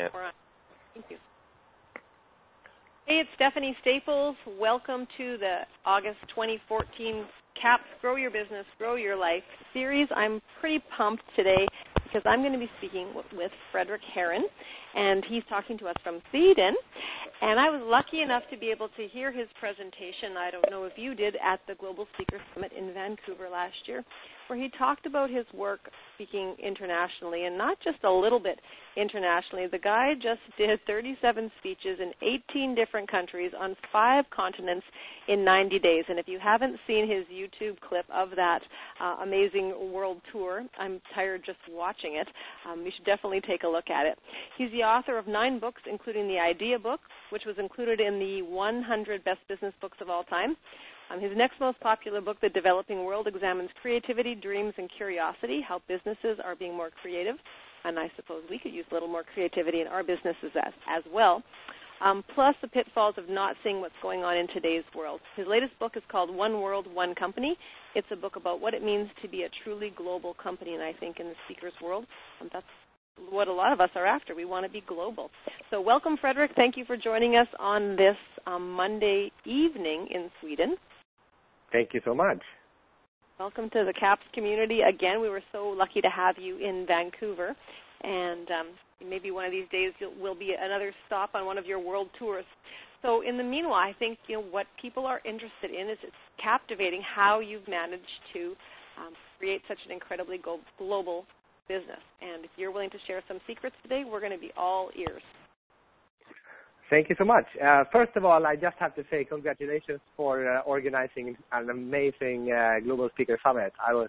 Yeah. Thank you. Hey, it's Stephanie Staples. Welcome to the August 2014 CAPS Grow Your Business, Grow Your Life series. I'm pretty pumped today because I'm going to be speaking with Fredrik Herren, and he's talking to us from Sweden. And I was lucky enough to be able to hear his presentation, I don't know if you did, at the Global Speaker Summit in Vancouver last year, where he talked about his work speaking internationally, and not just a little bit internationally. The guy just did 37 speeches in 18 different countries on 5 continents in 90 days. And if you haven't seen his YouTube clip of that amazing world tour, I'm tired just watching it. You should definitely take a look at it. He's the author of 9 books, including the Idea book, which was included in the 100 Best Business Books of All Time. His next most popular book, The Developing World, examines creativity, dreams, and curiosity, how businesses are being more creative. And I suppose we could use a little more creativity in our businesses as well. Plus the pitfalls of not seeing what's going on in today's world. His latest book is called One World, One Company. It's a book about what it means to be a truly global company, and I think in the speaker's world, that's what a lot of us are after. We want to be global. So welcome, Fredrik. Thank you for joining us on this Monday evening in Sweden. Thank you so much. Welcome to the CAPS community. Again, we were so lucky to have you in Vancouver, and maybe one of these days will be another stop on one of your world tours. So in the meanwhile, I think what people are interested in is it's captivating how you've managed to create such an incredibly global business. And if you're willing to share some secrets today, we're going to be all ears. Thank you so much. First of all, I just have to say congratulations for organizing an amazing Global Speaker Summit.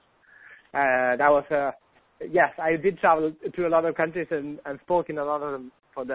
Yes, I did travel to a lot of countries and spoke in a lot of them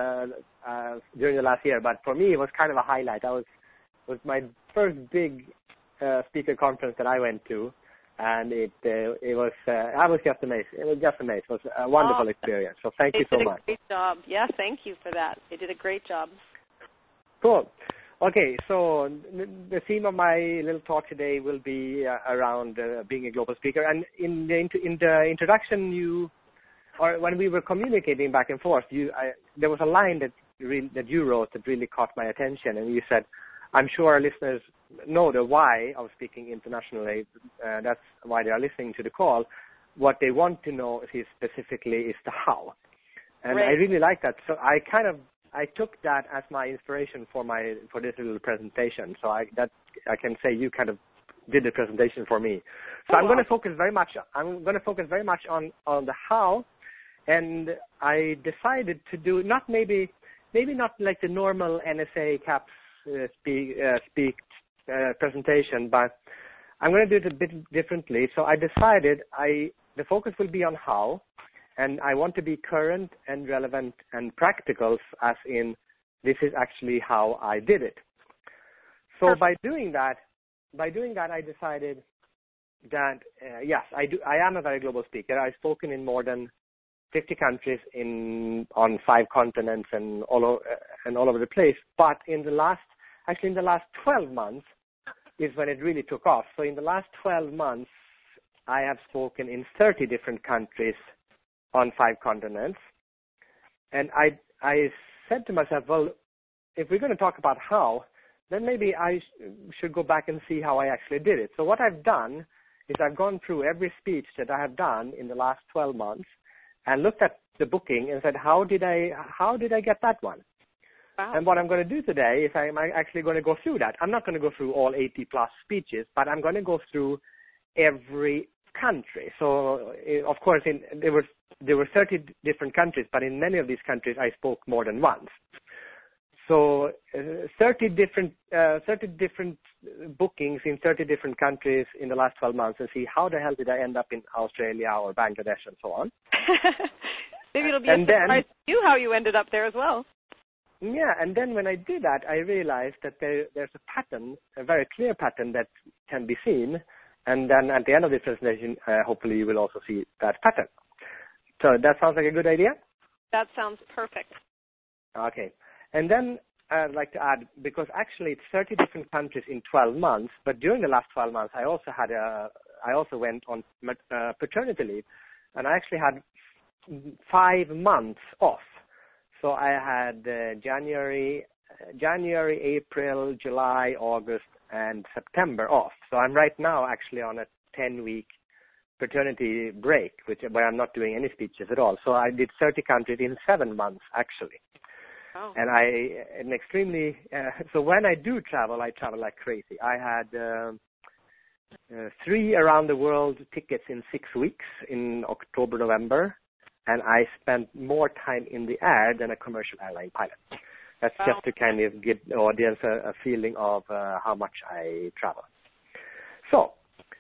during the last year. But for me, it was kind of a highlight. It was my first big speaker conference that I went to, and I was just amazed. It was just amazing. It was a wonderful experience. So thank you so much. They did a great job. Yeah, thank you for that. They did a great job. Cool. Okay, so the theme of my little talk today will be around being a global speaker. And in the introduction, when we were communicating back and forth, there was a line that you wrote that really caught my attention, and you said, "I'm sure our listeners know the why of speaking internationally. That's why they are listening to the call. What they want to know specifically is the how." And right. I really like that. So I took that as my inspiration for this little presentation. So I can say you kind of did the presentation for me. So I'm going to focus very much on the how, and I decided to do maybe not like the normal NSA CAPS speak presentation, but I'm going to do it a bit differently. So I decided the focus will be on how. And I want to be current and relevant and practical, as in this is actually how I did it. So Perfect. by doing that, I decided that yes, I am a very global speaker. I've spoken in more than 50 countries on 5 continents and all over the place. But in the last 12 months is when it really took off. So in the last 12 months, I have spoken in 30 different countries on 5 continents. And I said to myself, well, if we're going to talk about how, then maybe I should go back and see how I actually did it. So what I've done is I've gone through every speech that I have done in the last 12 months and looked at the booking and said, how did I get that one? Wow. And what I'm going to do today is I'm actually going to go through that. I'm not going to go through all 80 plus speeches, but I'm going to go through every country. So of course there were 30 different countries, but in many of these countries I spoke more than once. So 30 different bookings in 30 different countries in the last 12 months, and see how the hell did I end up in Australia or Bangladesh and so on. Maybe it'll be a surprise to you how you ended up there as well. Yeah, and then when I did that, I realized that there's a pattern, a very clear pattern that can be seen. And then at the end of this presentation, hopefully you will also see that pattern. So that sounds like a good idea? That sounds perfect. Okay. And then I'd like to add, because actually it's 30 different countries in 12 months, but during the last 12 months, I also went on paternity leave, and I actually had 5 months off. So I had January, April, July, August, and September off. So I'm right now actually on a 10-week paternity break, where I'm not doing any speeches at all. So I did 30 countries in 7 months, actually. Oh. And I'm extremely, so when I do travel, I travel like crazy. I had 3 around the world tickets in 6 weeks in October, November, and I spent more time in the air than a commercial airline pilot. That's just to kind of give the audience a feeling of how much I travel. So,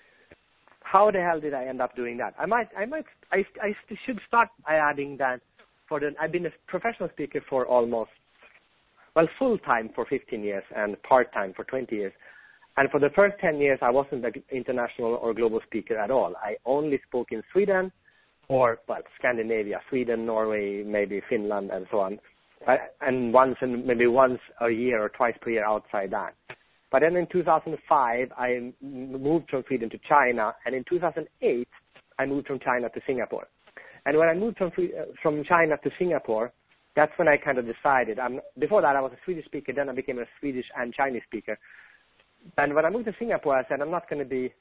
how the hell did I end up doing that? I should start by adding that I've been a professional speaker for almost, full-time for 15 years and part-time for 20 years. And for the first 10 years, I wasn't an international or global speaker at all. I only spoke in Sweden or, Scandinavia, Sweden, Norway, maybe Finland, and so on. And maybe once a year or twice per year outside that. But then in 2005, I moved from Sweden to China, and in 2008, I moved from China to Singapore. And when I moved from China to Singapore, that's when I kind of decided. Before that, I was a Swedish speaker. Then I became a Swedish and Chinese speaker. And when I moved to Singapore, I said, I'm not going to be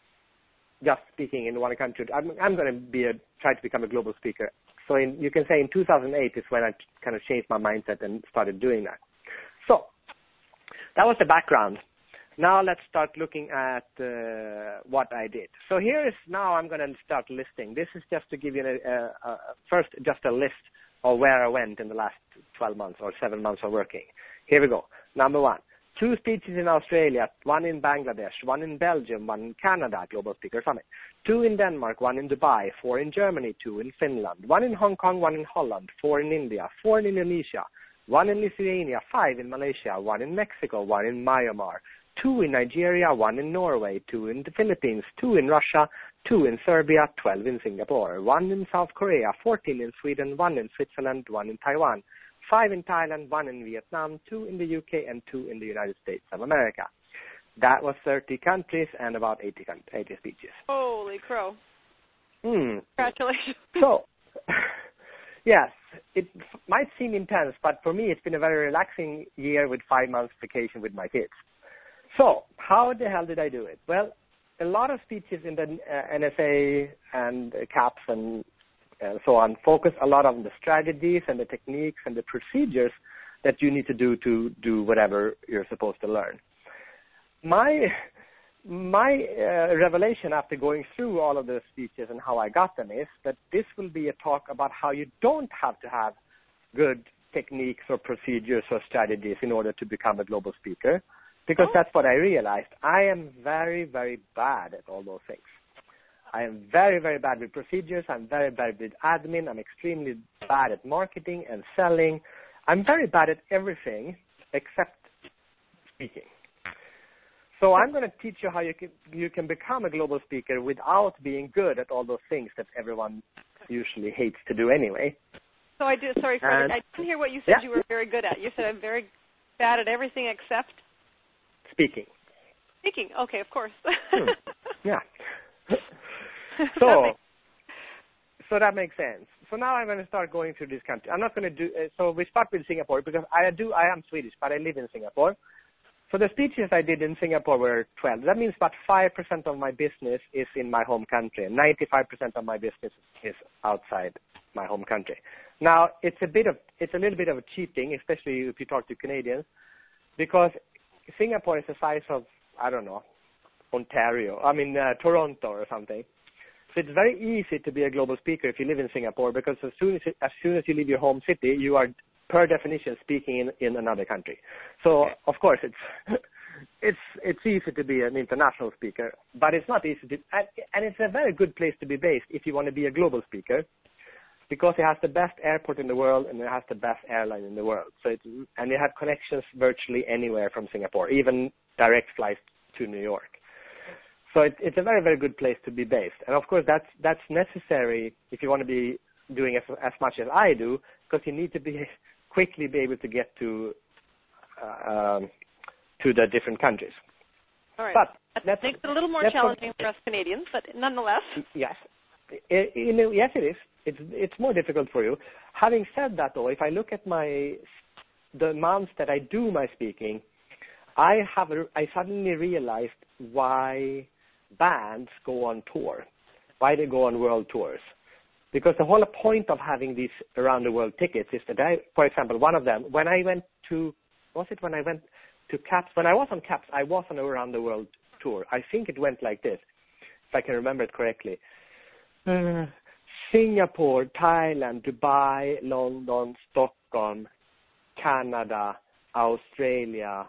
just speaking in one country. I'm going to try to become a global speaker. So you can say in 2008 is when I kind of changed my mindset and started doing that. So that was the background. Now let's start looking at what I did. So now I'm going to start listing. This is just to give you first just a list of where I went in the last 12 months or 7 months of working. Here we go. Number 1, 2 speeches in Australia, 1 in Bangladesh, 1 in Belgium, 1 in Canada, Global Speaker Summit, 2 in Denmark, 1 in Dubai, 4 in Germany, 2 in Finland, 1 in Hong Kong, 1 in Holland, 4 in India, 4 in Indonesia, 1 in Lithuania, 5 in Malaysia, 1 in Mexico, 1 in Myanmar, 2 in Nigeria, 1 in Norway, 2 in the Philippines, 2 in Russia, 2 in Serbia, 12 in Singapore, 1 in South Korea, 14 in Sweden, 1 in Switzerland, 1 in Taiwan, 5 in Thailand, 1 in Vietnam, 2 in the UK, and 2 in the United States of America. That was 30 countries and about 80 speeches. Holy crow. Congratulations. So, yes, it might seem intense, but for me it's been a very relaxing year with 5 months vacation with my kids. So, how the hell did I do it? Well, a lot of speeches in the NSA and CAPS and so on focus a lot on the strategies and the techniques and the procedures that you need to do whatever you're supposed to learn. My revelation after going through all of those speeches and how I got them is that this will be a talk about how you don't have to have good techniques or procedures or strategies in order to become a global speaker, because that's what I realized. I am very, very bad at all those things. I am very, very bad with procedures. I'm very bad with admin. I'm extremely bad at marketing and selling. I'm very bad at everything except speaking. So I'm going to teach you how you can become a global speaker without being good at all those things that everyone usually hates to do anyway. So I did. Sorry, Frederick, I didn't hear what you said you were very good at. You said I'm very bad at everything except speaking. Speaking. Okay, of course. Yeah. So that makes sense. So now I'm going to start going through this country. I'm not going to do. So we start with Singapore because I am Swedish, but I live in Singapore. So the speeches I did in Singapore were 12. That means about 5% of my business is in my home country, and 95% of my business is outside my home country. Now it's a little bit of a cheating, especially if you talk to Canadians, because Singapore is the size of, I don't know, Toronto or something. So it's very easy to be a global speaker if you live in Singapore, because as soon as you leave your home city, you are per definition speaking in another country. So of course it's easy to be an international speaker, but it's not easy to, and it's a very good place to be based if you want to be a global speaker, because it has the best airport in the world and it has the best airline in the world. So and you have connections virtually anywhere from Singapore, even direct flights to New York. So it's a very, very good place to be based. And of course that's necessary if you want to be doing as much as I do, because you need to quickly be able to get to the different countries. All right. But that makes it a little more challenging for us Canadians, but nonetheless. Yes. Yes, it is. It's more difficult for you. Having said that, though, if I look at the months that I do my speaking, I suddenly realized why bands go on tour, why they go on world tours. Because the whole point of having these around the world tickets is that for example, one of them, when I went to CAPS, when I was on CAPS, I was on a around the world tour. I think it went like this, if I can remember it correctly. Singapore, Thailand, Dubai, London, Stockholm, Canada, Australia,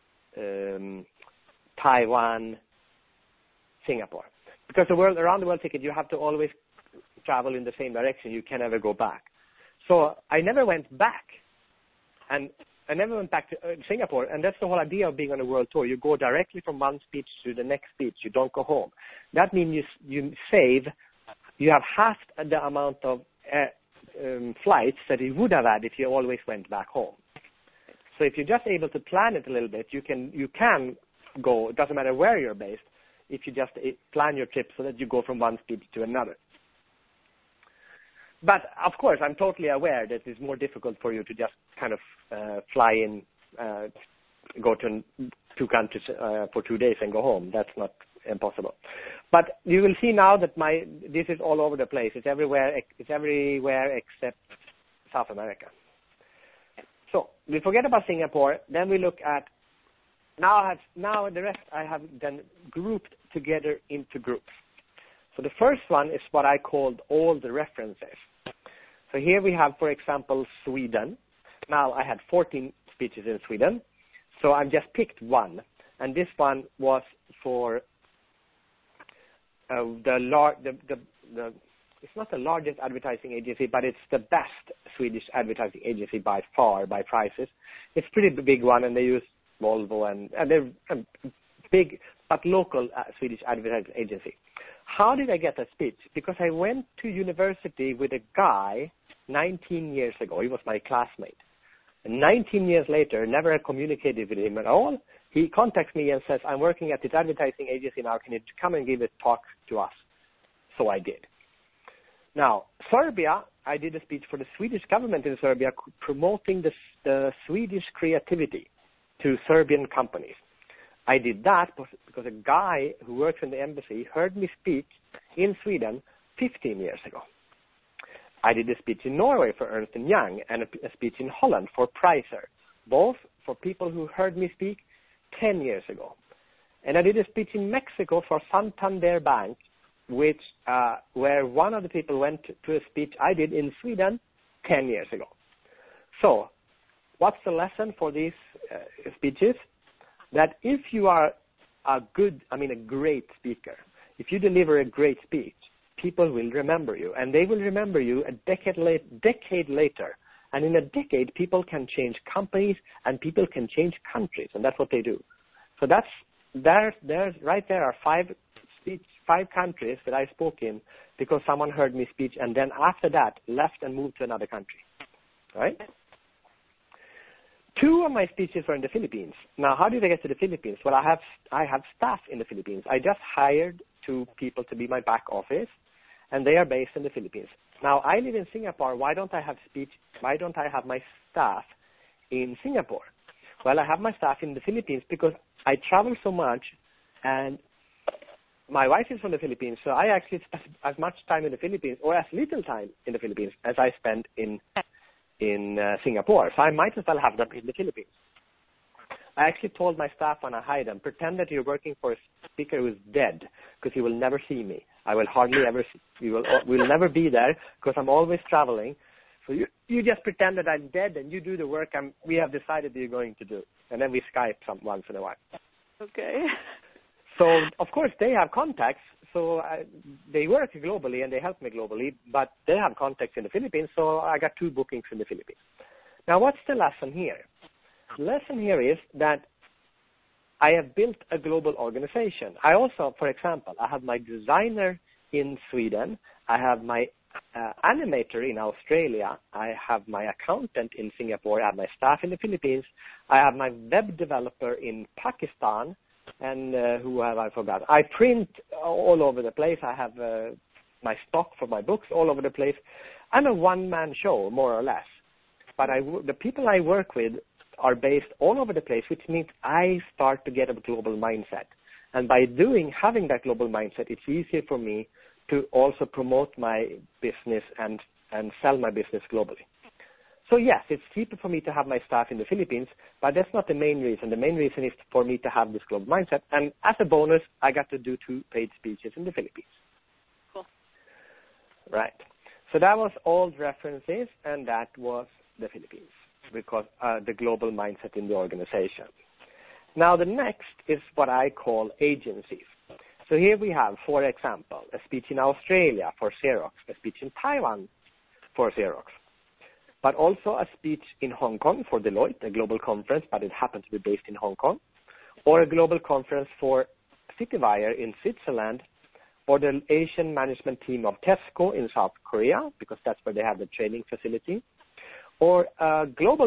Taiwan, Singapore. Because around the world ticket, you have to always travel in the same direction. You can never go back. So I never went back. And I never went back to Singapore. And that's the whole idea of being on a world tour. You go directly from one speech to the next speech. You don't go home. That means you have half the amount of flights that you would have had if you always went back home. So if you're just able to plan it a little bit, you can go. It doesn't matter where you're based. If you just plan your trip so that you go from one speech to another. But, of course, I'm totally aware that it's more difficult for you to just kind of fly in, go to two countries for 2 days and go home. That's not impossible. But you will see now that this is all over the place. It's everywhere except South America. So we forget about Singapore. Then we look at now the rest I have then grouped together into groups. So the first one is what I called all the references. So here we have, for example, Sweden. Now I had 14 speeches in Sweden, so I've just picked one, and this one was for it's not the largest advertising agency, but it's the best Swedish advertising agency by far, by prices. It's a pretty big one, and they use Volvo, and they're a big but local Swedish advertising agency. How did I get that speech? Because I went to university with a guy 19 years ago. He was my classmate. And 19 years later, never had communicated with him at all. He contacts me and says, I'm working at this advertising agency now. Can you come and give a talk to us? So I did. Now, Serbia, I did a speech for the Swedish government in Serbia promoting the Swedish creativity to Serbian companies. I did that because a guy who works in the embassy heard me speak in Sweden 15 years ago. I did a speech in Norway for Ernst & Young and a speech in Holland for Pricer, both for people who heard me speak 10 years ago. And I did a speech in Mexico for Santander Bank, where one of the people went to a speech I did in Sweden 10 years ago. So what's the lesson for these speeches? That if you are a great speaker, if you deliver a great speech, people will remember you, and they will remember you a decade later. And in a decade, people can change companies and people can change countries, and that's what they do. So there's right there are five countries that I spoke in because someone heard me speak, and then after that left and moved to another country. Right? 2 of my speeches were in the Philippines. Now, how did I get to the Philippines? Well, I have staff in the Philippines. I just hired 2 people to be my back office, and they are based in the Philippines. Now, I live in Singapore. Why don't I have my staff in Singapore? Well, I have my staff in the Philippines because I travel so much, and my wife is from the Philippines, so I actually spend as much time in the Philippines, or as little time in the Philippines, as I spend in Singapore. So I might as well have them in the Philippines. I actually told my staff when I hired them, pretend that you're working for a speaker who is dead, because you will never see me. I will hardly ever see you. We'll never be there because I'm always traveling. So you just pretend that I'm dead and you do the work we have decided that you're going to do. And then we Skype once in a while. Okay. So, of course, they have contacts. So they work globally and they help me globally, but they have contacts in the Philippines, so I got 2 bookings in the Philippines. Now, what's the lesson here? The lesson here is that I have built a global organization. I also, for example, I have my designer in Sweden. I have my animator in Australia. I have my accountant in Singapore. I have my staff in the Philippines. I have my web developer in Pakistan. And who have I forgot? I print all over the place. I have my stock for my books all over the place. I'm a one-man show, more or less. But the people I work with are based all over the place, which means I start to get a global mindset. And by having that global mindset, it's easier for me to also promote my business and sell my business globally. So yes, it's cheaper for me to have my staff in the Philippines, but that's not the main reason. The main reason is for me to have this global mindset. And as a bonus, I got to do 2 paid speeches in the Philippines. Cool. Right. So that was old references, and that was the Philippines, because the global mindset in the organization. Now the next is what I call agencies. So here we have, for example, a speech in Australia for Xerox, a speech in Taiwan for Xerox, but also a speech in Hong Kong for Deloitte, a global conference, but it happens to be based in Hong Kong, or a global conference for Citywire in Switzerland, or the Asian management team of Tesco in South Korea, because that's where they have the training facility, or a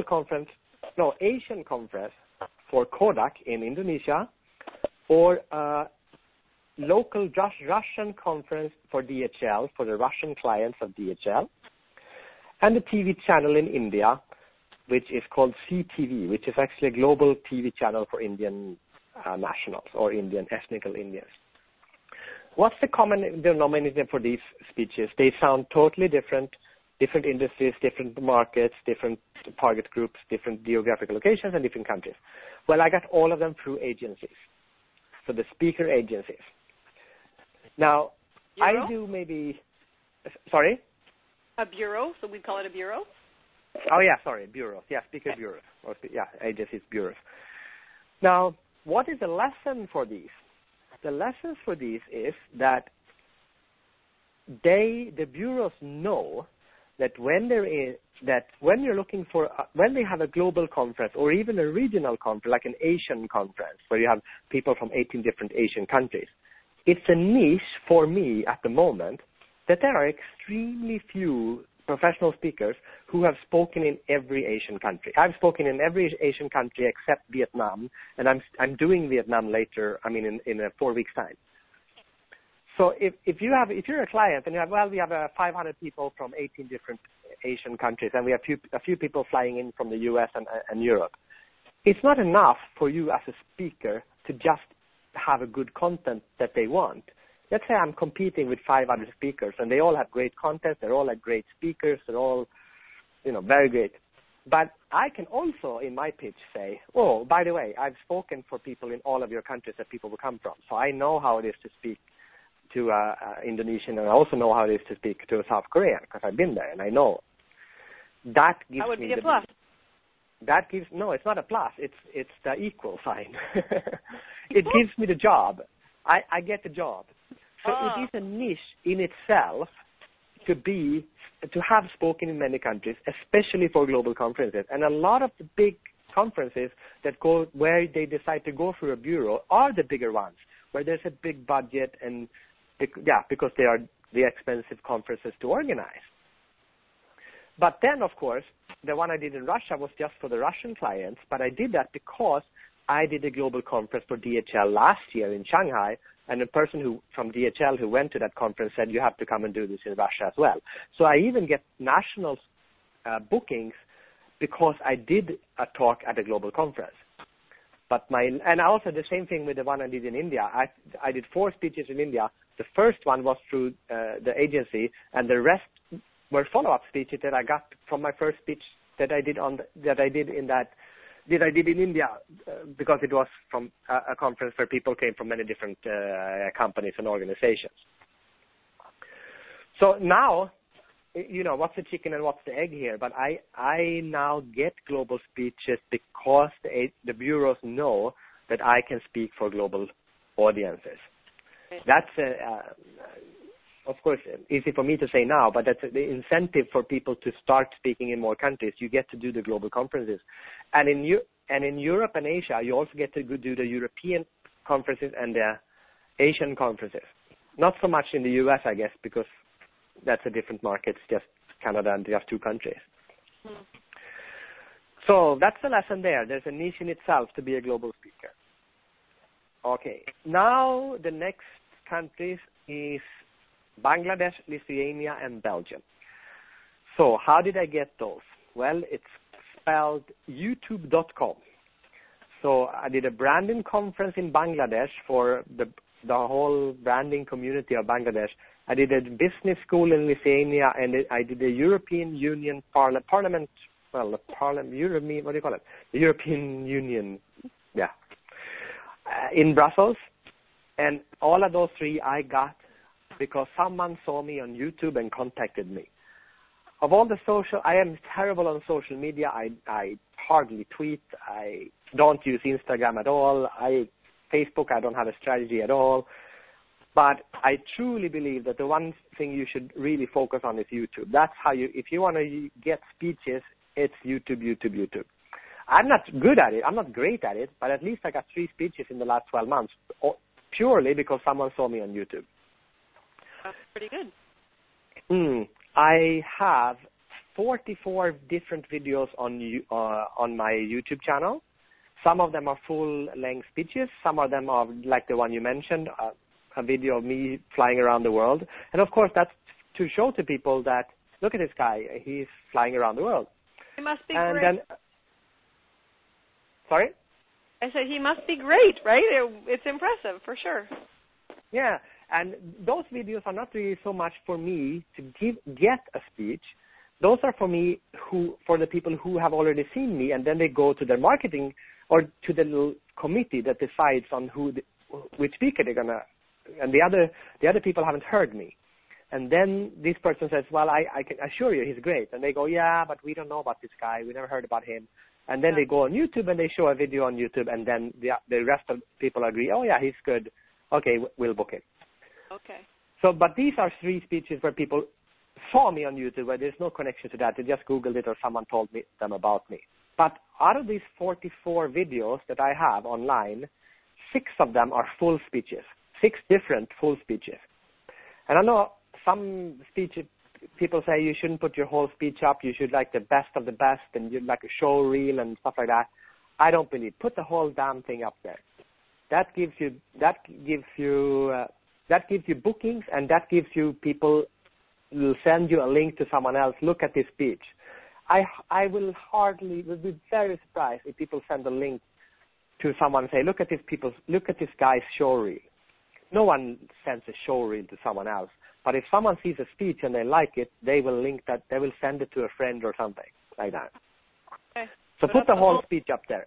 Asian conference for Kodak in Indonesia, or a local Russian conference for DHL, for the Russian clients of DHL, and a TV channel in India, which is called CTV, which is actually a global TV channel for Indian nationals or ethnical Indians. What's the common denominator for these speeches? They sound totally different industries, different markets, different target groups, different geographical locations, and different countries. Well, I got all of them through agencies, so the speaker agencies. Now, Bureau? I do maybe, sorry? A bureau, so we call it a bureau? Oh, yeah, sorry, bureaus. Yeah, speaker bureaus. Agencies, bureaus. Now, what is the lesson for these? The lesson for these is that the bureaus know that when you're looking for, when they have a global conference or even a regional conference, like an Asian conference, where you have people from 18 different Asian countries, it's a niche for me at the moment that there are extremely few professional speakers who have spoken in every Asian country. I've spoken in every Asian country except Vietnam, and I'm doing Vietnam later, in 4 weeks' time. So if you're a client and we have 500 people from 18 different Asian countries, and we have a few people flying in from the US and Europe, it's not enough for you as a speaker to just have a good content that they want. Let's say I'm competing with 5 other speakers, and they all have great content, they're all great speakers, they're all, very great. But I can also, in my pitch, say, oh, by the way, I've spoken for people in all of your countries that people will come from, so I know how it is to speak to Indonesian, and I also know how it is to speak to a South Korean, because I've been there, and I know. That would be a plus. No, it's not a plus. It's the equal sign. It gives me the job. I get the job. So it is a niche in itself to have spoken in many countries, especially for global conferences. And a lot of the big conferences where they decide to go through a bureau are the bigger ones, where there's a big budget and because they are the expensive conferences to organize. But then, of course, the one I did in Russia was just for the Russian clients, but I did that because I did a global conference for DHL last year in Shanghai, and a person from DHL who went to that conference said, you have to come and do this in Russia as well. So I even get national bookings because I did a talk at a global conference. And also the same thing with the one I did in India. I did 4 speeches in India. The first one was through the agency, and the rest were follow-up speeches that I got from my first speech that I did in India, because it was from a conference where people came from many different companies and organizations. So now, what's the chicken and what's the egg here? But I now get global speeches because the bureaus know that I can speak for global audiences. That's, of course, easy for me to say now, but that's the incentive for people to start speaking in more countries. You get to do the global conferences. And in Europe and Asia, you also get to do the European conferences and the Asian conferences. Not so much in the US, I guess, because that's a different market. It's just Canada and just 2 countries. So that's the lesson there. There's a niche in itself to be a global speaker. Okay. Now the next countries is Bangladesh, Lithuania, and Belgium. So how did I get those? Well, it's spelled youtube.com. So I did a branding conference in Bangladesh for the whole branding community of Bangladesh. I did a business school in Lithuania, and I did a European Union Parliament, European, what do you call it? The European Union, in Brussels. And all of those three I got because someone saw me on YouTube and contacted me. Of all the I am terrible on social media. I hardly tweet. I don't use Instagram at all. Facebook, I don't have a strategy at all. But I truly believe that the one thing you should really focus on is YouTube. That's how if you want to get speeches, it's YouTube. I'm not good at it. I'm not great at it, but at least I got 3 speeches in the last 12 months, purely because someone saw me on YouTube. That's pretty good. I have 44 different videos on my YouTube channel. Some of them are full-length speeches. Some of them are like the one you mentioned, a video of me flying around the world. And, of course, that's to show to people that, look at this guy. He's flying around the world. He must be and great. Then, sorry? I said he must be great, right? It's impressive, for sure. Yeah, and those videos are not really so much for me to get a speech. Those are for the people who have already seen me, and then they go to their marketing or to the little committee that decides on which speaker they're gonna. And the other people haven't heard me, and then this person says, "Well, I can assure you, he's great." And they go, "Yeah, but we don't know about this guy. We never heard about him." And then they go on YouTube and they show a video on YouTube, and then the rest of the people agree, "Oh yeah, he's good. Okay, we'll book him." Okay. So, but these are 3 speeches where people saw me on YouTube, where there's no connection to that. They just Googled it or someone told them about me. But out of these 44 videos that I have online, 6 of them are full speeches, 6 different full speeches. And I know some speeches, people say you shouldn't put your whole speech up. You should like the best of the best, and you'd like a show reel and stuff like that. I don't believe. Put the whole damn thing up there. That gives you bookings, and that gives you people will send you a link to someone else. Look at this speech. I will be very surprised if people send a link to someone and say, look at this guy's show reel. No one sends a show reel to someone else. But if someone sees a speech and they like it, they will link that. They will send it to a friend or something like that. Okay. So put the whole speech up there.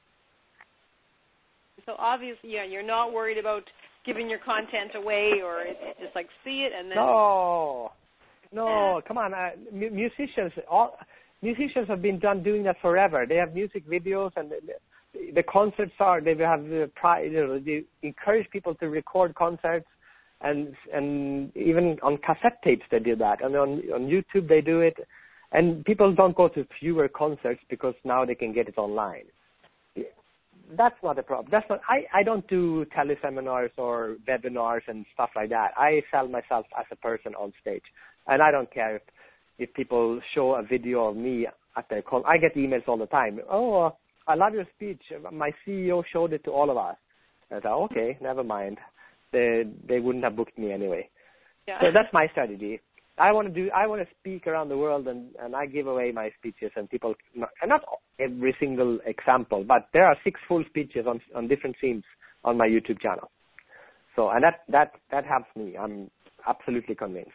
So obviously, you're not worried about giving your content away, or it's just like see it and then. No, come on. Musicians have been doing that forever. They have music videos, and the concerts they have they encourage people to record concerts, and even on cassette tapes they do that, and on YouTube they do it, and people don't go to fewer concerts because now they can get it online. That's not a problem. I don't do teleseminars or webinars and stuff like that. I sell myself as a person on stage, and I don't care if people show a video of me at their call. I get emails all the time. Oh, I love your speech. My CEO showed it to all of us. And I thought, okay, never mind. They wouldn't have booked me anyway. Yeah. So that's my strategy. I want to speak around the world, and I give away my speeches, and people, and not every single example, but there are 6 full speeches on different themes on my YouTube channel. So, and that helps me. I'm absolutely convinced.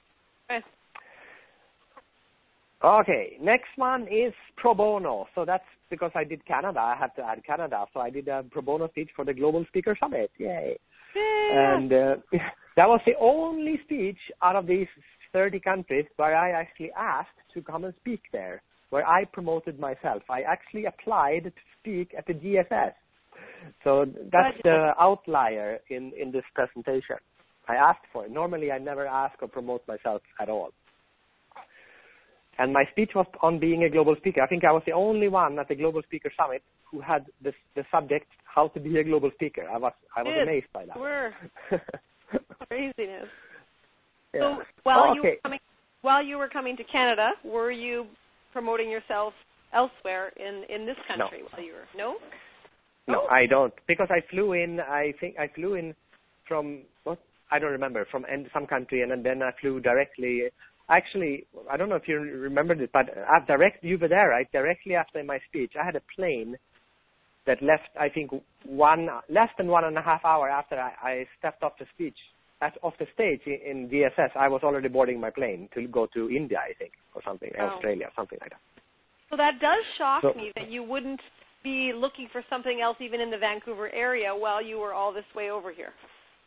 Okay, next one is pro bono. So that's because I did Canada. I had to add Canada. So I did a pro bono speech for the Global Speaker Summit. Yay. Yeah. And that was the only speech out of these 30 countries where I actually asked to come and speak there, where I promoted myself. I actually applied to speak at the GSS. So that's the outlier in this presentation. I asked for it. Normally I never ask or promote myself at all. And my speech was on being a global speaker. I think I was the only one at the Global Speaker Summit who had the subject, how to be a global speaker. I was amazed by that. Craziness. Yeah. So while you were coming to Canada, were you promoting yourself elsewhere in this country while you were? No? No, I don't, because I flew in. I think I flew in from I don't remember, from some country, and then I flew directly. Actually, I don't know if you remember this, but you were there, right? Directly after my speech, I had a plane that left, I think, less than 1.5 hours after I stepped off the stage in DSS. I was already boarding my plane to go to India, I think, or something, Australia, something like that. So that does shock me that you wouldn't be looking for something else even in the Vancouver area while you were all this way over here.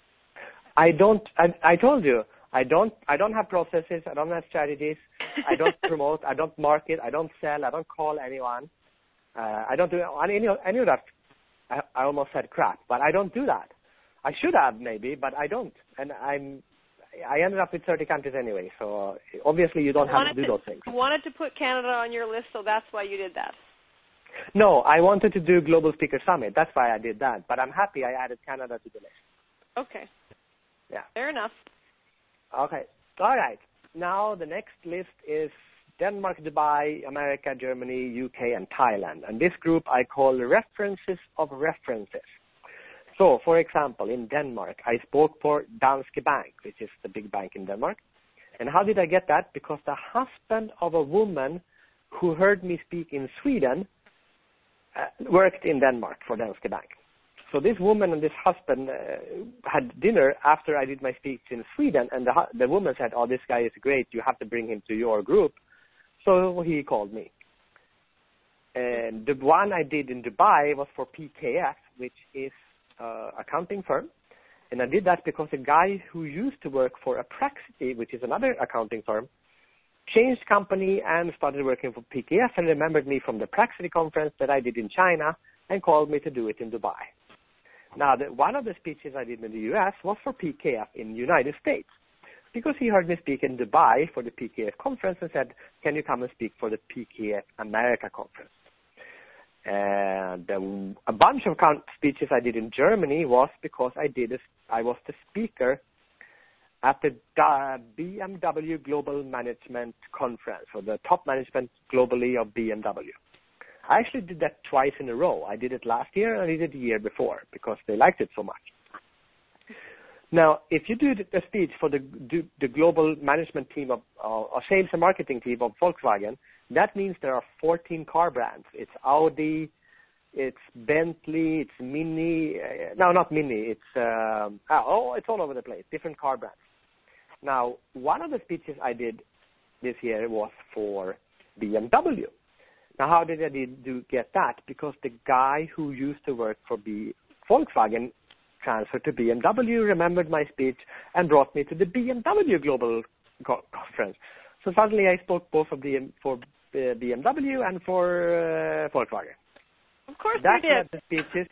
I told you, I don't have processes, I don't have strategies, I don't promote, I don't market, I don't sell, I don't call anyone. I don't do any of that. I almost said crap, but I don't do that. I should have maybe, but I don't. And I ended up with 30 countries anyway, so obviously you don't have to do those things. You wanted to put Canada on your list, so that's why you did that. No, I wanted to do Global Speaker Summit. That's why I did that. But I'm happy I added Canada to the list. Okay. Yeah. Fair enough. Okay. All right. Now the next list is Denmark, Dubai, America, Germany, UK, and Thailand. And this group I call references of references. So, for example, in Denmark, I spoke for Danske Bank, which is the big bank in Denmark. And how did I get that? Because the husband of a woman who heard me speak in Sweden worked in Denmark for Danske Bank. So this woman and this husband had dinner after I did my speech in Sweden, and the woman said, "Oh, this guy is great. You have to bring him to your group." So he called me. And the one I did in Dubai was for PKF, which is accounting firm. And I did that because a guy who used to work for Apraxity, which is another accounting firm, changed company and started working for PKF and remembered me from the Apraxity conference that I did in China and called me to do it in Dubai. Now, one of the speeches I did in the U.S. was for PKF in the United States because he heard me speak in Dubai for the PKF conference and said, "Can you come and speak for the PKF America conference?" And a bunch of speeches I did in Germany was because I was the speaker at the BMW Global Management Conference, or the top management globally of BMW. I actually did that twice in a row. I did it last year and I did it the year before because they liked it so much. Now, if you do a speech for the global management team of sales and marketing team of Volkswagen, that means there are 14 car brands. It's Audi, it's Bentley, it's Mini. No, not Mini. It's it's all over the place. Different car brands. Now, one of the speeches I did this year was for BMW. Now, how did I get that? Because the guy who used to work for Volkswagen transferred to BMW, remembered my speech, and brought me to the BMW Global Conference. So suddenly I spoke both for BMW and for Volkswagen. Of course you did. That's the speeches.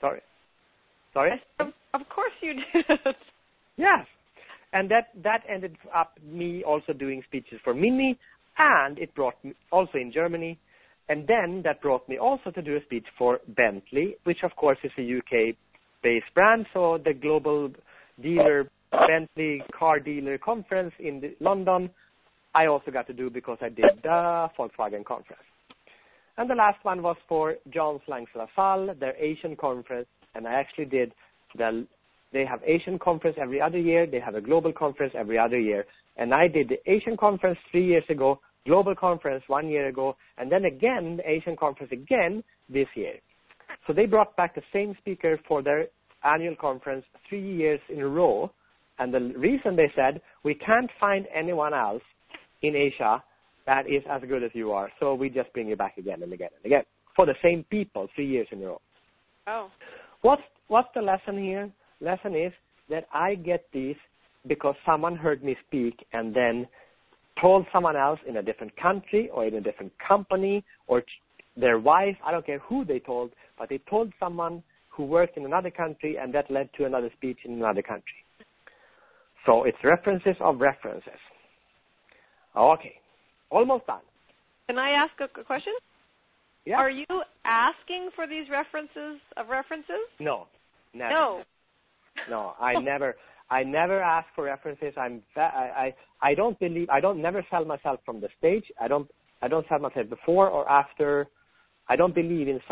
Sorry? Of course you did. Yes. And that ended up me also doing speeches for Mini, and it brought me also in Germany. And then that brought me also to do a speech for Bentley, which of course is a UK-based brand. So the global dealer, Bentley car dealer conference in London, I also got to do because I did the Volkswagen conference. And the last one was for Jones Lang LaSalle, their Asian conference. And I actually did they have Asian conference every other year. They have a global conference every other year. And I did the Asian conference 3 years ago, global conference 1 year ago, and then again, the Asian conference again this year. So they brought back the same speaker for their annual conference 3 years in a row. And the reason they said, we can't find anyone else in Asia that is as good as you are. So we just bring you back again and again and again for the same people 3 years in a row. Oh. What's the lesson here? Lesson is that I get these because someone heard me speak and then told someone else in a different country or in a different company or their wife, I don't care who they told, but they told someone who worked in another country and that led to another speech in another country. So it's references of references. Okay, almost done. Can I ask a question? Yeah. Are you asking for these references of references? No, never. No, I never ask for references. I don't never sell myself from the stage. I don't sell myself before or after. I don't believe in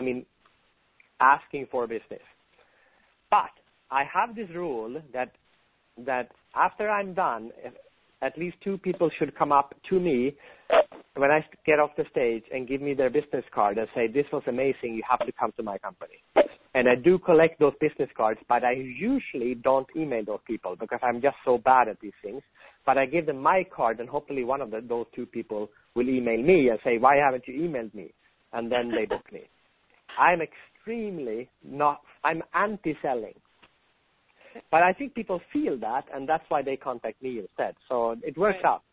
asking for business. But I have this rule that that after I'm done, at least 2 people should come up to me when I get off the stage and give me their business card and say, this was amazing, you have to come to my company. And I do collect those business cards, but I usually don't email those people because I'm just so bad at these things. But I give them my card, and hopefully one of those 2 people will email me and say, why haven't you emailed me? And then they book me. I'm anti-selling. But I think people feel that, and that's why they contact me instead. So it works out.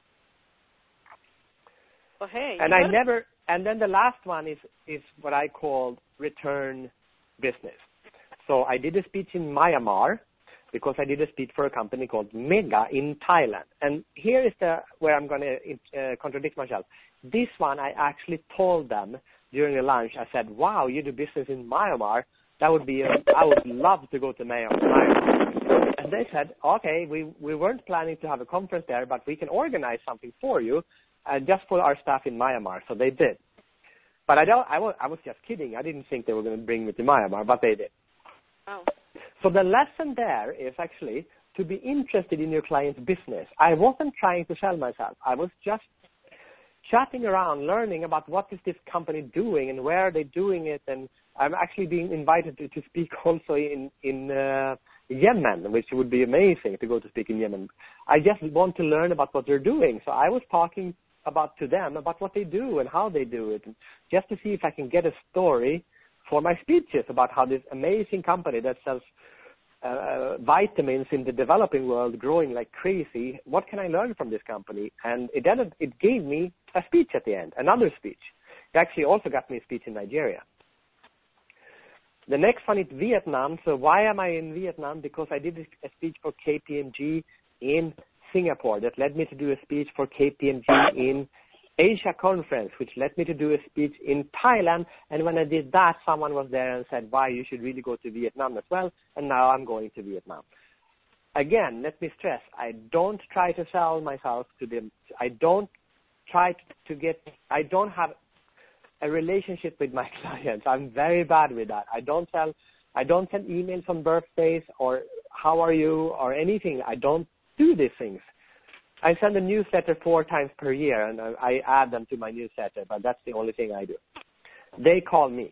Well, hey. And then the last one is what I call return business. So I did a speech in Myanmar because I did a speech for a company called Mega in Thailand. And here is where I'm going to contradict myself. This one, I actually told them during the lunch, I said, wow, you do business in Myanmar. I would love to go to Myanmar. And they said, okay, we weren't planning to have a conference there, but we can organize something for you, just for our staff in Myanmar. So they did. But I was just kidding. I didn't think they were going to bring me to Myanmar, but they did. Oh. So the lesson there is actually to be interested in your client's business. I wasn't trying to sell myself. I was just chatting around, learning about what is this company doing and where are they doing it. And I'm actually being invited to speak also in Yemen, which would be amazing to go to speak in Yemen. I just want to learn about what they're doing. So I was talking to them about what they do and how they do it, and just to see if I can get a story for my speeches about how this amazing company that sells vitamins in the developing world growing like crazy, what can I learn from this company? And it gave me a speech at the end, another speech. It actually also got me a speech in Nigeria. The next one is Vietnam. So why am I in Vietnam? Because I did a speech for KPMG in Singapore that led me to do a speech for KPMG in Asia Conference, which led me to do a speech in Thailand. And when I did that, someone was there and said, why, you should really go to Vietnam as well. And now I'm going to Vietnam. Again, let me stress, I don't try to sell myself to them. I don't have a relationship with my clients. I'm very bad with that. I don't send emails on birthdays or how are you or anything. I don't do these things. I send a newsletter 4 times per year, and I add them to my newsletter, but that's the only thing I do. They call me.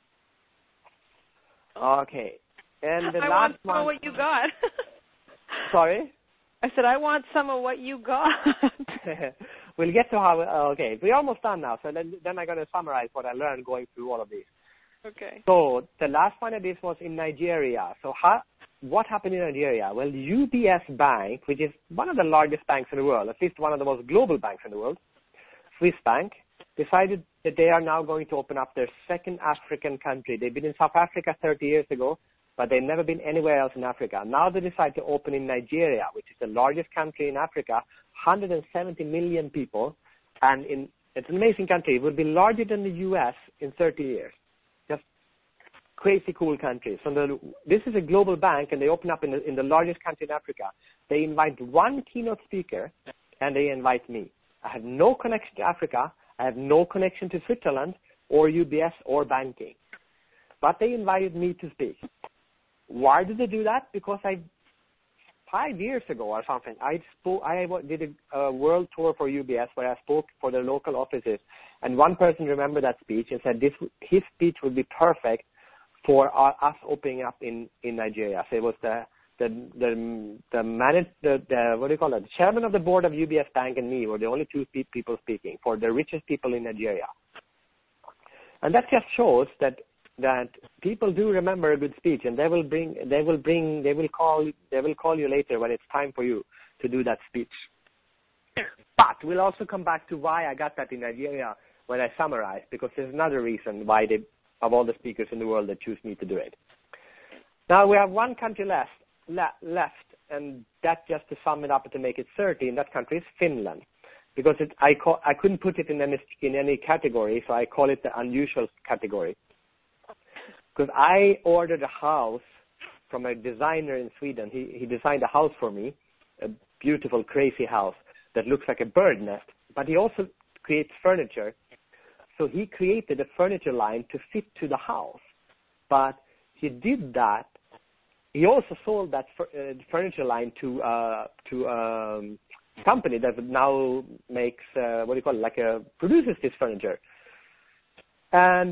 Okay. And the I last want some of what you got. Sorry? I said, I want some of what you got. We'll get to how, okay, we're almost done now, so then I'm going to summarize what I learned going through all of these. Okay. So the last one of this was in Nigeria. So what happened in Nigeria? Well, UBS Bank, which is one of the largest banks in the world, at least one of the most global banks in the world, Swiss Bank, decided that they are now going to open up their second African country. They've been in South Africa 30 years ago, but they've never been anywhere else in Africa. Now they decide to open in Nigeria, which is the largest country in Africa, 170 million people, and it's an amazing country. It will be larger than the U.S. in 30 years. Just crazy cool country. So this is a global bank, and they open up in the largest country in Africa. They invite one keynote speaker, and they invite me. I have no connection to Africa. I have no connection to Switzerland or UBS or banking. But they invited me to speak. Why did they do that? Because 5 years ago or something, I did a world tour for UBS where I spoke for their local offices, and one person remembered that speech and said his speech would be perfect for us opening up in Nigeria. So it was the chairman of the board of UBS Bank and me were the only 2 people speaking for the richest people in Nigeria. And that just shows that people do remember a good speech, and they will call you later when it's time for you to do that speech. But we'll also come back to why I got that in Nigeria when I summarize, because there's another reason why of all the speakers in the world that choose me to do it. Now we have one country left, and that just to sum it up and to make it 30, and that country is Finland. Because I couldn't put it in any category, so I call it the unusual category. Because I ordered a house from a designer in Sweden. He designed a house for me, a beautiful, crazy house that looks like a bird nest. But he also creates furniture. So he created a furniture line to fit to the house. But he did that he also sold that furniture line to company that now makes produces this furniture. And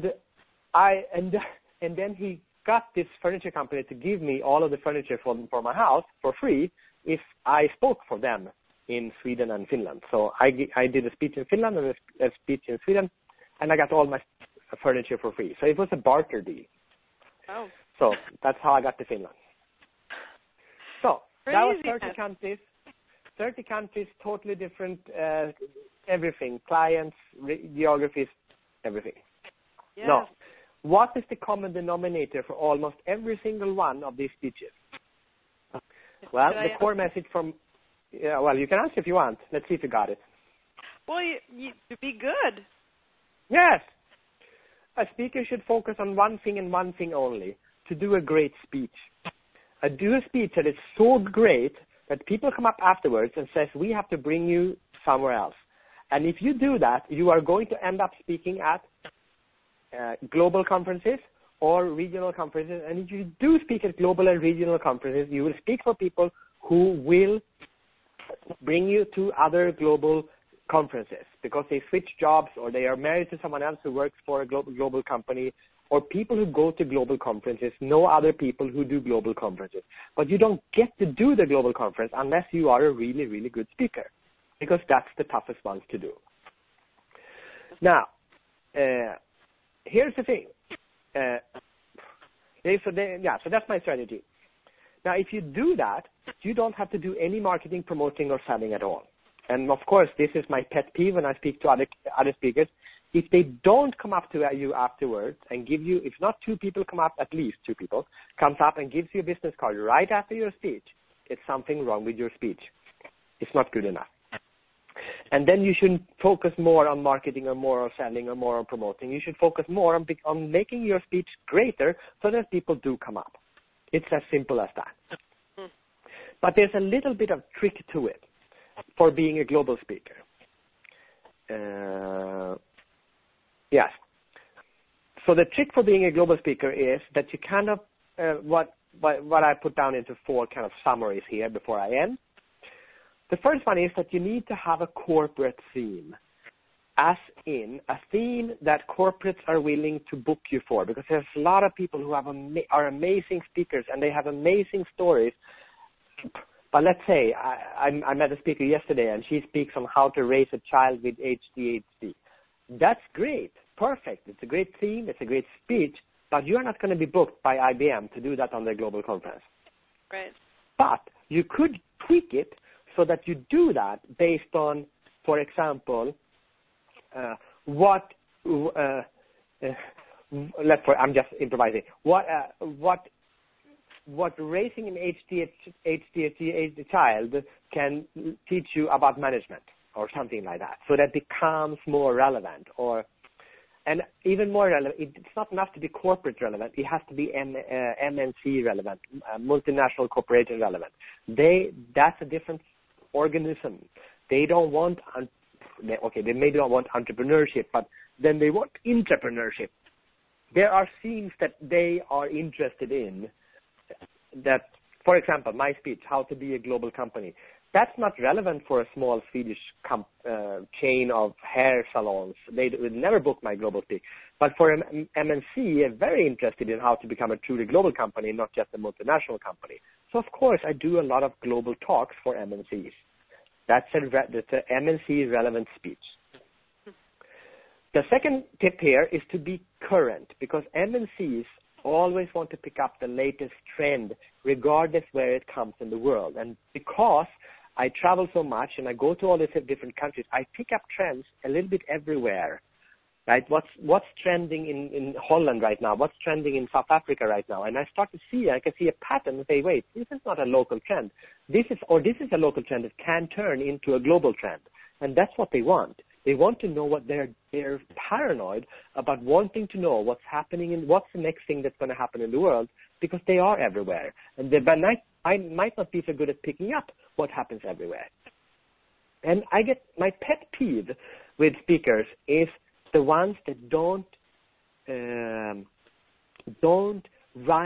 then he got this furniture company to give me all of the furniture for my house for free if I spoke for them in Sweden and Finland. So I did a speech in Finland and a speech in Sweden, and I got all my furniture for free. So it was a barter deal. Oh. So that's how I got to Finland. So Pretty that was easy. 30 countries. 30 countries, totally different, everything, clients, geographies, everything. Yes. Now, what is the common denominator for almost every single one of these speeches? Well, the core message from, you can answer if you want. Let's see if you got it. Well, you be good. Yes. A speaker should focus on one thing and one thing only, to do a great speech. Do a speech that is so great that people come up afterwards and says, we have to bring you somewhere else. And if you do that, you are going to end up speaking at global conferences or regional conferences. And if you do speak at global and regional conferences, you will speak for people who will bring you to other global conferences because they switch jobs or they are married to someone else who works for a global company, or people who go to global conferences know other people who do global conferences. But you don't get to do the global conference unless you are a really, really good speaker, because that's the toughest ones to do. Now, here's the thing. So that's my strategy. Now, if you do that, you don't have to do any marketing, promoting, or selling at all. And, of course, this is my pet peeve when I speak to other speakers. If they don't come up to you afterwards and give you, if not two people come up, at least two people, comes up and gives you a business card right after your speech, it's something wrong with your speech. It's not good enough. And then you shouldn't focus more on marketing or more on selling or more on promoting. You should focus more on making your speech greater so that people do come up. It's as simple as that. But there's a little bit of trick to it for being a global speaker. Yes. So the trick for being a global speaker is that you kind of, what I put down into 4 kind of summaries here before I end. The first one is that you need to have a corporate theme, as in a theme that corporates are willing to book you for, because there's a lot of people who are amazing speakers and they have amazing stories. But let's say I met a speaker yesterday and she speaks on how to raise a child with ADHD. That's great. Perfect. It's a great theme. It's a great speech. But you're not going to be booked by IBM to do that on their global conference. Right. But you could tweak it so that you do that based on, for example, I'm just improvising. What raising an ADHD child can teach you about management or something like that, so that becomes more relevant, and even more relevant. It's not enough to be corporate relevant. It has to be MNC relevant, multinational corporation relevant. That's a different organism. They don't want, they maybe don't want entrepreneurship, but then they want entrepreneurship. There are themes that they are interested in that, for example, my speech, how to be a global company. That's not relevant for a small Swedish chain of hair salons. They would never book my global speech. But for an MNC, very interested in how to become a truly global company, not just a multinational company. So, of course, I do a lot of global talks for MNCs. That's an MNC relevant speech. The second tip here is to be current, because MNCs always want to pick up the latest trend, regardless where it comes in the world. And because I travel so much and I go to all these different countries, I pick up trends a little bit everywhere. Right? What's trending in Holland right now? What's trending in South Africa right now? And I can see a pattern and say, wait, this is not a local trend. This is a local trend that can turn into a global trend. And that's what they want. They want to know what they're paranoid about, wanting to know what's happening and what's the next thing that's going to happen in the world, because they are everywhere. And I might not be so good at picking up what happens everywhere. And my pet peeve with speakers is the ones that don't write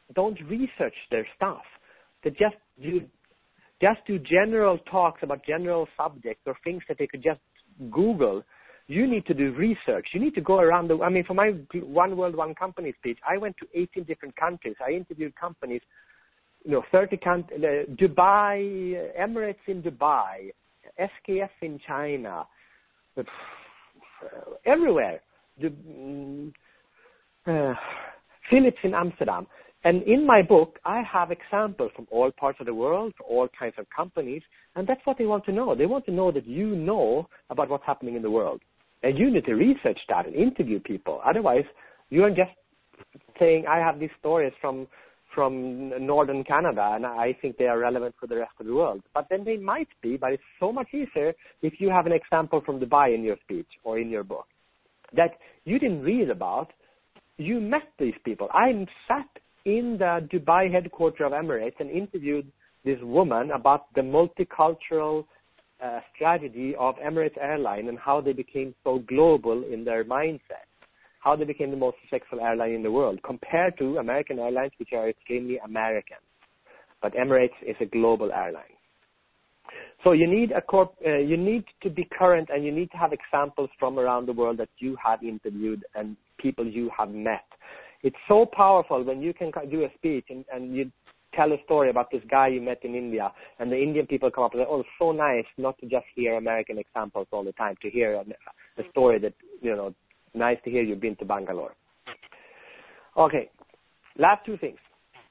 don't research their stuff. They just do general talks about general subjects or things that they could just Google. You need to do research. You need to go around for my One World, One Company speech, I went to 18 different countries. I interviewed companies, 30 countries, Dubai, Emirates in Dubai, SKF in China, everywhere. Philips in Amsterdam. And in my book, I have examples from all parts of the world, for all kinds of companies, and that's what they want to know. They want to know that you know about what's happening in the world. And you need to research that and interview people. Otherwise, you are just saying, I have these stories from northern Canada, and I think they are relevant for the rest of the world. But then they might be, but it's so much easier if you have an example from Dubai in your speech or in your book that you didn't read about. You met these people. I sat in the Dubai headquarters of Emirates and interviewed this woman about the multicultural strategy of Emirates Airline and how they became so global in their mindset, how they became the most successful airline in the world compared to American Airlines, which are extremely American. But Emirates is a global airline. So you need you need to be current, and you need to have examples from around the world that you have interviewed and people you have met. It's so powerful when you can do a speech and you tell a story about this guy you met in India, and the Indian people come up and say, oh, it's so nice not to just hear American examples all the time, to hear a story that, nice to hear you've been to Bangalore. Okay, last two things.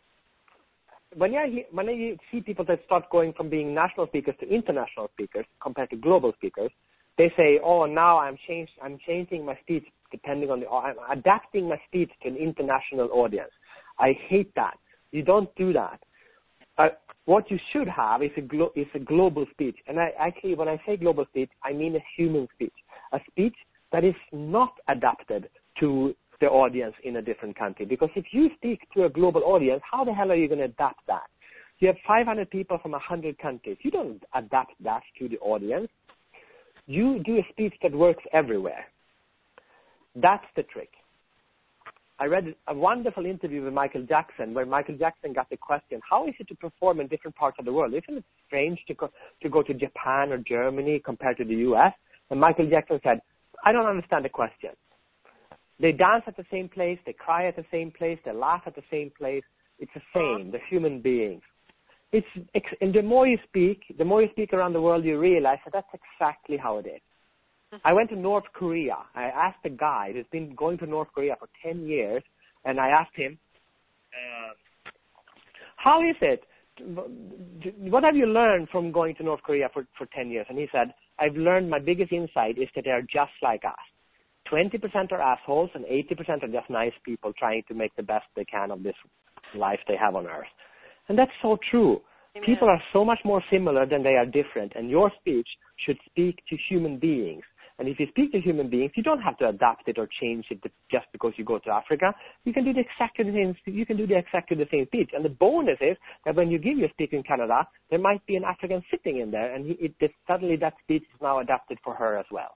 When I see people that start going from being national speakers to international speakers compared to global speakers, they say, oh, now I'm changing my speech depending on I'm adapting my speech to an international audience. I hate that. You don't do that. What you should have is a global speech. And actually, when I say global speech, I mean a human speech, a speech that is not adapted to the audience in a different country. Because if you speak to a global audience, how the hell are you going to adapt that? You have 500 people from 100 countries. You don't adapt that to the audience. You do a speech that works everywhere. That's the trick. I read a wonderful interview with Michael Jackson where Michael Jackson got the question, how is it to perform in different parts of the world? Isn't it strange to go to Japan or Germany compared to the U.S.? And Michael Jackson said, I don't understand the question. They dance at the same place, they cry at the same place, they laugh at the same place. It's the same, the human beings. And the more you speak around the world, you realize that that's exactly how it is. I went to North Korea. I asked a guy who's been going to North Korea for 10 years, and I asked him, how is it? What have you learned from going to North Korea for 10 years? And he said, I've learned my biggest insight is that they are just like us. 20% are assholes and 80% are just nice people trying to make the best they can of this life they have on Earth. And that's so true. Amen. People are so much more similar than they are different, and your speech should speak to human beings. And if you speak to human beings, you don't have to adapt it or change it just because you go to Africa. You can do exactly the same speech. And the bonus is that when you give your speech in Canada, there might be an African sitting in there, and suddenly that speech is now adapted for her as well.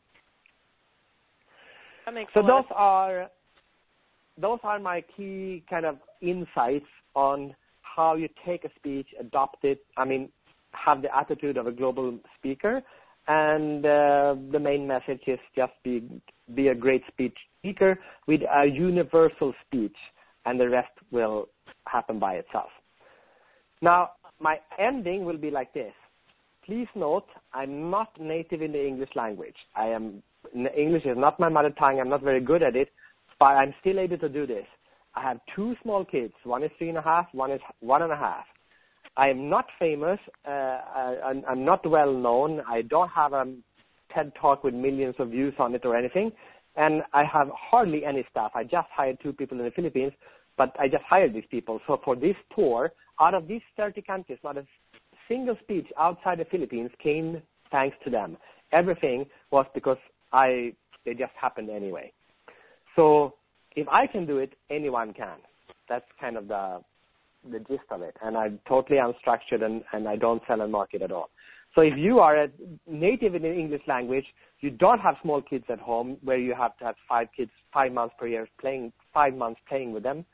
That makes so those are my key kind of insights on how you take a speech, adopt it. Have the attitude of a global speaker. And the main message is just be a great speaker with a universal speech, and the rest will happen by itself. Now, my ending will be like this. Please note, I'm not native in the English language. English is not my mother tongue. I'm not very good at it, but I'm still able to do this. I have two small kids. One is 3.5, one is 1.5. I am not famous. I'm not well known. I don't have a TED Talk with millions of views on it or anything. And I have hardly any staff. I just hired 2 people in the Philippines, but I just hired these people. So for this tour, out of these 30 countries, not a single speech outside the Philippines came thanks to them. Everything was because they just happened anyway. So if I can do it, anyone can. That's kind of the gist of it. And I'm totally unstructured and I don't sell and market at all. So if you are a native in the English language, you don't have small kids at home where you have to have 5 kids 5 months per year, 5 months playing with them,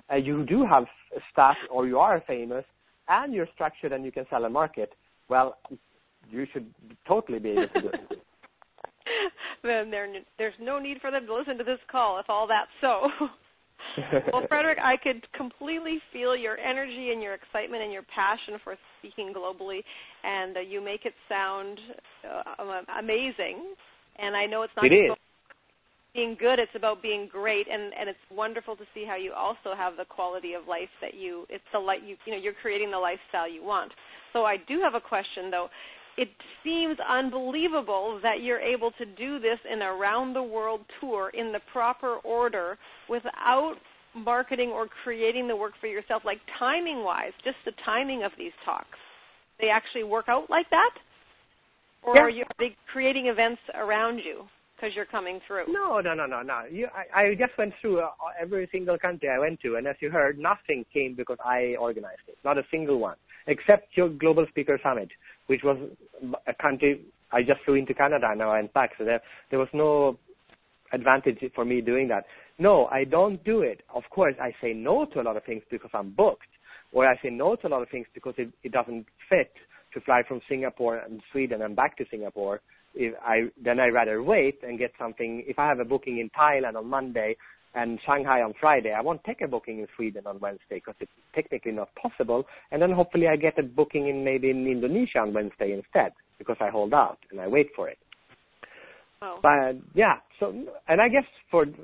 you do have staff or you are famous and you're structured and you can sell and market, well, you should totally be able to do it. Then there's no need for them to listen to this call if all that's so. Well, Frederick, I could completely feel your energy and your excitement and your passion for speaking globally, and you make it sound amazing. And I know it's not just about being good, it's about being great, and it's wonderful to see how you also have the quality of life that you're creating the lifestyle you want. So I do have a question, though. It seems unbelievable that you're able to do this in a round-the-world tour in the proper order without marketing or creating the work for yourself, like timing-wise, just the timing of these talks. They actually work out like that? Or are you creating events around you because you're coming through? No. I just went through every single country I went to, and as you heard, nothing came because I organized it, not a single one, except your Global Speaker Summit, which was a country I just flew into Canada and now I went back. So there was no advantage for me doing that. No, I don't do it. Of course, I say no to a lot of things because I'm booked, or I say no to a lot of things because it doesn't fit to fly from Singapore and Sweden and back to Singapore. Then I rather wait and get something. If I have a booking in Thailand on Monday and Shanghai on Friday, I won't take a booking in Sweden on Wednesday because it's technically not possible. And then hopefully I get a booking maybe in Indonesia on Wednesday instead because I hold out and I wait for it. Oh. But yeah, so, and I guess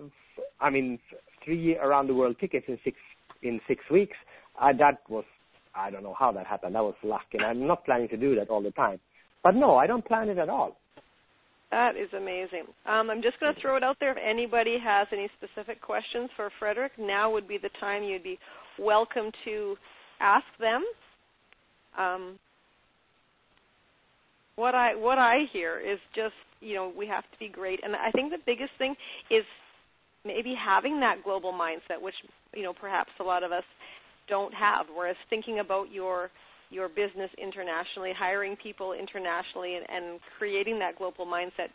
3 around the world tickets in 6 weeks, that was, I don't know how that happened. That was luck, and I'm not planning to do that all the time. But no, I don't plan it at all. That is amazing. I'm just going to throw it out there. If anybody has any specific questions for Frederick, now would be the time. You'd be welcome to ask them. What I hear is just, we have to be great. And I think the biggest thing is maybe having that global mindset, which, perhaps a lot of us don't have, whereas thinking about your business internationally, hiring people internationally, and creating that global mindset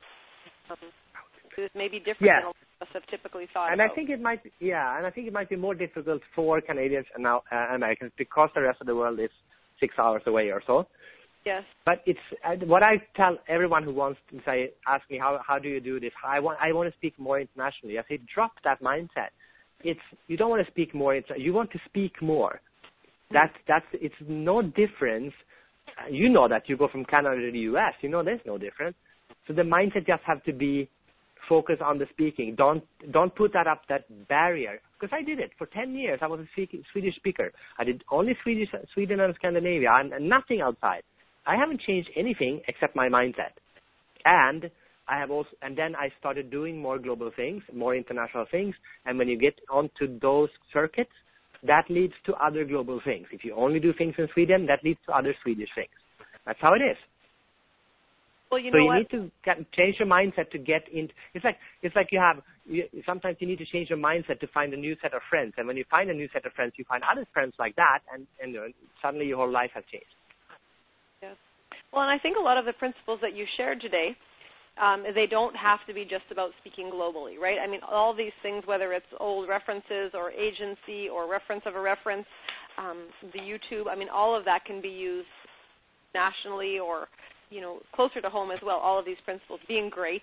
is maybe different than a lot of us have typically thought about. I think it might be more difficult for Canadians and now Americans because the rest of the world is 6 hours away or so. Yes. But it's what I tell everyone who wants to ask me how do you do this? I want to speak more internationally. I say drop that mindset. You don't want to speak more. You want to speak more. It's no difference. You know that you go from Canada to the U.S. There's no difference. So the mindset just have to be focused on the speaking. Don't put that barrier. Because I did it for 10 years. I was a Swedish speaker. I did only Sweden and Scandinavia and nothing outside. I haven't changed anything except my mindset. And then I started doing more global things, more international things. And when you get onto those circuits, that leads to other global things. If you only do things in Sweden, that leads to other Swedish things. That's how it is. Well, you need to change your mindset to get in. It's like sometimes you need to change your mindset to find a new set of friends. And when you find a new set of friends, you find other friends like that, and suddenly your whole life has changed. Yes. Well, and I think a lot of the principles that you shared today, they don't have to be just about speaking globally, right? I mean, all these things, whether it's old references or agency or reference of a reference, the YouTube, all of that can be used nationally or, closer to home as well. All of these principles being great,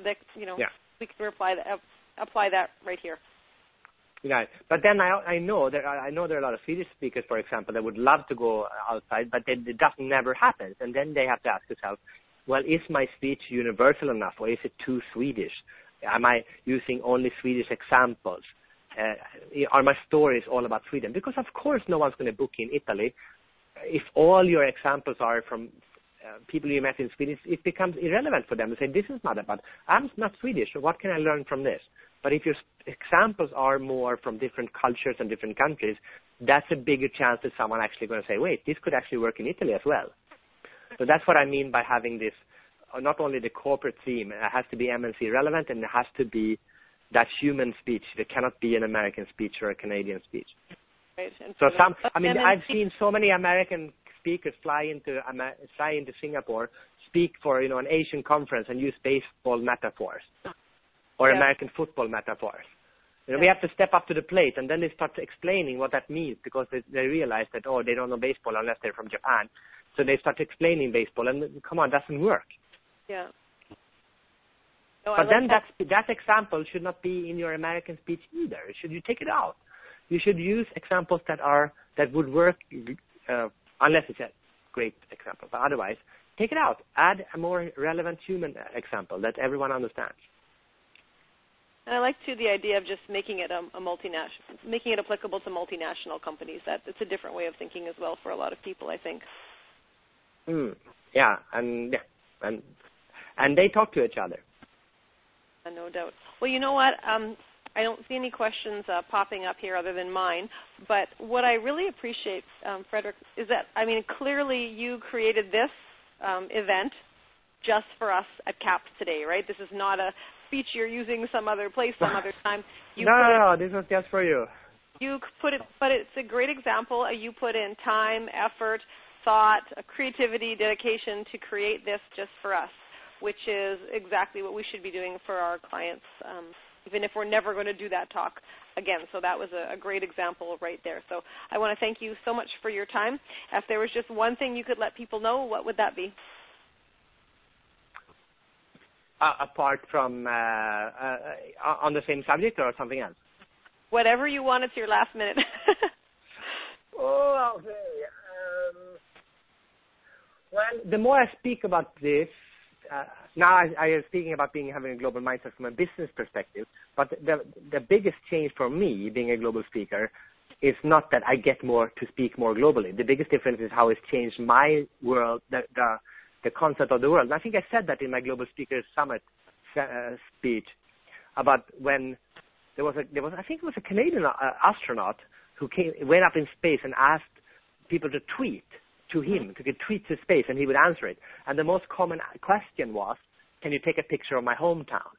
we can apply that right here. Yeah, but then I know there are a lot of Swedish speakers, for example, that would love to go outside, but it doesn't never happen. And then they have to ask themselves, well, is my speech universal enough, or is it too Swedish? Am I using only Swedish examples? Are my stories all about Sweden? Because, of course, no one's going to book in Italy. If all your examples are from people you met in Sweden, it becomes irrelevant for them to say, this is not about, I'm not Swedish, so what can I learn from this? But if your examples are more from different cultures and different countries, that's a bigger chance that someone actually going to say, wait, this could actually work in Italy as well. So that's what I mean by having this, not only the corporate theme, it has to be MNC relevant, and it has to be that human speech. There cannot be an American speech or a Canadian speech. Right. So I've seen so many American speakers fly into Singapore, speak for an Asian conference and use baseball metaphors or American football metaphors. We have to step up to the plate, and then they start explaining what that means because they realize that, they don't know baseball unless they're from Japan. So they start explaining baseball, and come on, it doesn't work. Yeah. No, but then that example should not be in your American speech either. You take it out. You should use examples that would work, unless it's a great example. But otherwise, take it out. Add a more relevant human example that everyone understands. And I like too the idea of just making it making it applicable to multinational companies. That it's a different way of thinking as well for a lot of people, I think. Yeah, and they talk to each other. No doubt. Well, you know what? I don't see any questions popping up here other than mine. But what I really appreciate, Fredrik, is that, clearly you created this event just for us at CAPS today, right? This is not a speech you're using some other place, some other time. No, this was just for you. You put it, but it's a great example. You put in time, effort, thought, creativity, dedication to create this just for us, which is exactly what we should be doing for our clients, even if we're never going to do that talk again. So that was a great example right there. So I want to thank you so much for your time. If there was just one thing you could let people know, what would that be? Apart from on the same subject or something else? Whatever you want. It's your last minute. Well, the more I speak about this, now I am speaking about having a global mindset from a business perspective, but the biggest change for me, being a global speaker, is not that I get more to speak more globally. The biggest difference is how it's changed my world, the concept of the world. And I think I said that in my Global Speakers Summit speech about when there was I think it was a Canadian astronaut who went up in space and asked people to tweet to him, to get tweets to space, and he would answer it. And the most common question was, can you take a picture of my hometown?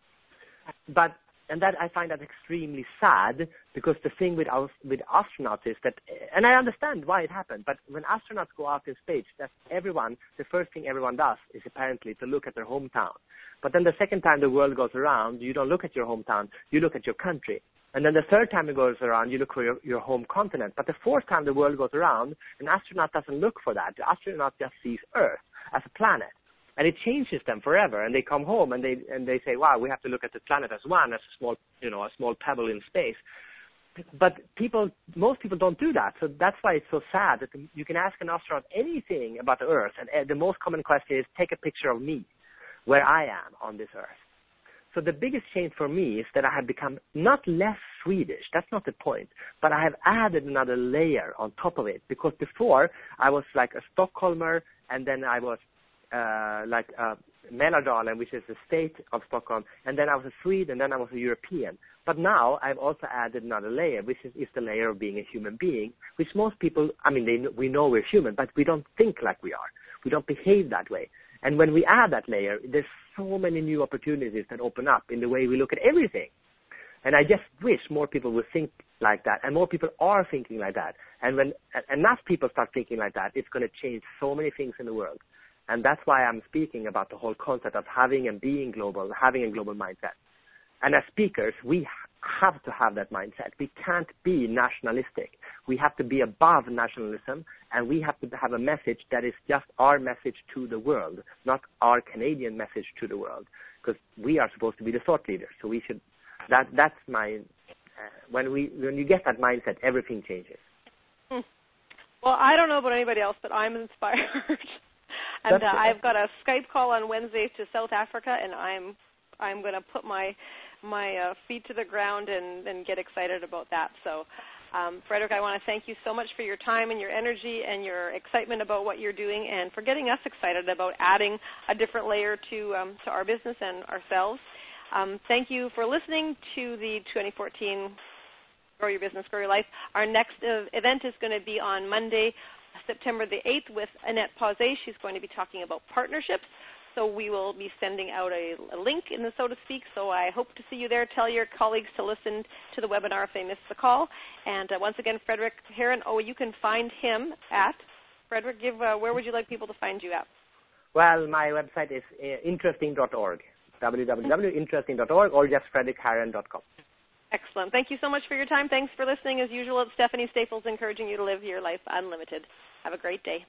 And that I find that extremely sad, because the thing with astronauts is that, and I understand why it happened, but when astronauts go out in space, the first thing everyone does is apparently to look at their hometown. But then the second time the world goes around, you don't look at your hometown, you look at your country. And then the third time it goes around, you look for your home continent. But the fourth time the world goes around, an astronaut doesn't look for that. The astronaut just sees Earth as a planet. And it changes them forever. And they come home and they say, wow, we have to look at the planet as one, as a small pebble in space. But most people don't do that. So that's why it's so sad that you can ask an astronaut anything about the Earth. And the most common question is, take a picture of me, where I am on this Earth. So the biggest change for me is that I have become not less Swedish. That's not the point. But I have added another layer on top of it. Because before, I was like a Stockholmer, and then I was like Mälardalen, which is the state of Stockholm, and then I was a Swede, and then I was a European. But now I've also added another layer, which is the layer of being a human being, which most people, we know we're human, but we don't think like we are. We don't behave that way. And when we add that layer, there's so many new opportunities that open up in the way we look at everything. And I just wish more people would think like that, and more people are thinking like that. And when enough people start thinking like that, it's going to change so many things in the world. And that's why I'm speaking about the whole concept of having and being global, having a global mindset. And as speakers, we have to have that mindset. We can't be nationalistic. We have to be above nationalism, and we have to have a message that is just our message to the world, not our Canadian message to the world, because we are supposed to be the thought leaders. So we should. That's my. When you get that mindset, everything changes. Well, I don't know about anybody else, but I'm inspired. And I've got a Skype call on Wednesday to South Africa, and I'm going to put my feet to the ground and get excited about that. So, Fredrik, I want to thank you so much for your time and your energy and your excitement about what you're doing, and for getting us excited about adding a different layer to our business and ourselves. Thank you for listening to the 2014 Grow Your Business, Grow Your Life. Our next event is going to be on Monday, September the 8th, with Annette Pauzé. She's going to be talking about partnerships. So we will be sending out a link, so to speak. So I hope to see you there. Tell your colleagues to listen to the webinar if they missed the call. And once again, Fredrik Herren, you can find him at, Fredrik, where would you like people to find you at? Well, my website is interesting.org, www.interesting.org, or just fredrikherren.com. Excellent. Thank you so much for your time. Thanks for listening. As usual, it's Stephanie Staples encouraging you to live your life unlimited. Have a great day.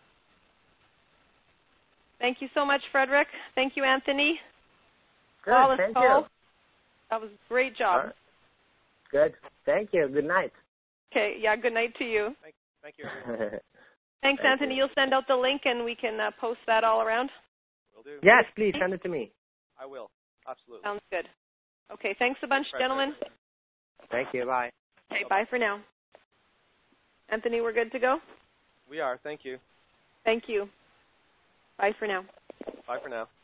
Thank you so much, Frederick. Thank you, Anthony. Good, thank you. That was a great job. Right. Good. Thank you. Good night. Okay, yeah, good night to you. Thank you. Thanks, Anthony. You'll send out the link and we can post that all around? Will do. Yes, please send it to me. I will. Absolutely. Sounds good. Okay, thanks a bunch, gentlemen. Thank you. Bye. Okay, bye for now. Anthony, we're good to go? We are. Thank you. Thank you. Bye for now. Bye for now.